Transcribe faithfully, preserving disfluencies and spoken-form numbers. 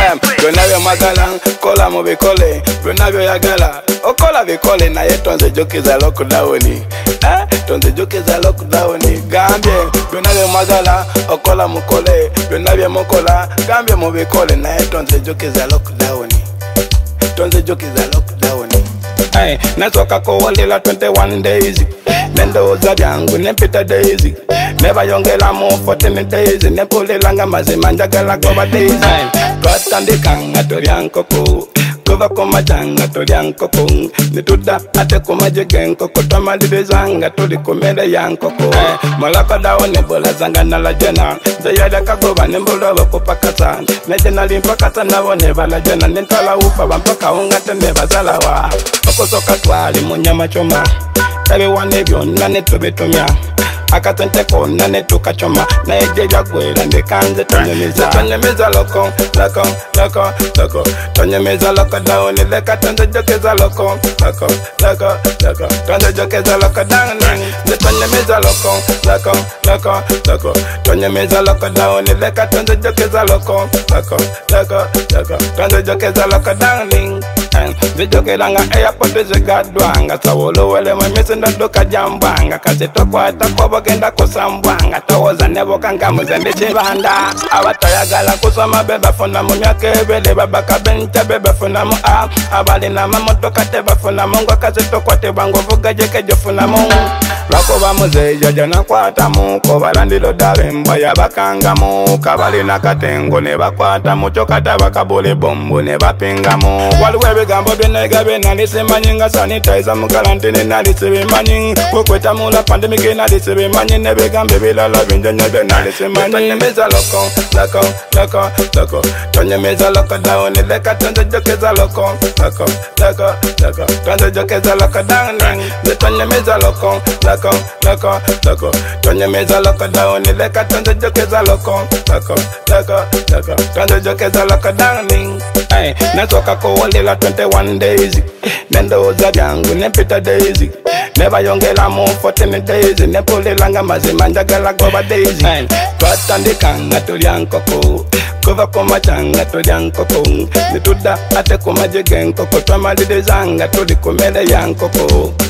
byonna byomagala kola mu bikole byonna byoyagala okola bikole naye tonzijukiza lockdown tonzijukiza lockdown gambye byonna byomagala okola mukole byonna byemukola gambye mu bikole naye tonzijukiza lockdown tonzijukiza lockdown nasoka kuwulila twenty-one days nendowooza byangu nempita days nebayongeramu fourteen days nepulilanga mazima njagala goba days twatandika nga tolya nkoko kuva kumakya nga tolya nkoko nituda ate kumaje g'enkoko twamaliriza nga tuli ku mmere ya nkoko mulakadawo nebulazanga nalajena nze yalekagoba nembuloba kupakasa neje nali mpakasa nabo nebalajena nentwala ufa bampakawo nga tenebazalawa okusoka twali mu nyama choma tabiwana byonna netubitumya akatente konna netukachoma naye gye byagwera ndekanze tonyemiza tonyemiza loko loko loko loko tonyemiza loko down leka tonzijokeza loko loko loko loko tonzijokeza loko down nze tonyemiza loko loko loko loko tonyemiza loko down leka tonzijokeza loko loko loko loko tonzijokeza loko down zijogeranga airport zigadwanga sawolowele mwemisi ndoduka jambwanga kasitokwata kwabagenda kusambwanga towoza nebokanga muzembe chibanda abatoyagala kusoma bebafuna mu myaka ebiri babaka bencha bebafuna mu a abalina mamotoka tebafuna mu ngo kasitokwatibwa ngovuga jekejofuna mu lwakuba muzeejo jonakwatamu kobalandiro dabemba yabakangamu kabalina katengo nebakwatamu kyokata bakabuli bombu nebapingamu waliwo ebigambo byenega byenalisimanyi nga sanitizer mu karantini nalisibimanyi okwetamula pandemic nalisibimanyi nebigambo ebilala binjonyo byenalisimanyi tonyemiza loko loko loko loko tonyemiza loko down leka tonzijokeza loko loko loko loko tonzijokeza loko down tonyemiza loko loko loko loko tonyemiza loko down leka tonzijokeza loko loko loko loko tonzijokeza loko down nasoka kuwulila twenty-one days nendowooza byangu nempita days nebayongeramu fourteen days nepulilanga mazima njagala goba days twatandika nga tolya nkoko kuva kumakya nga tolya nkoko nituda ate kumaje g'enkoko twamaliriza nga tuli ku mmere ya nkoko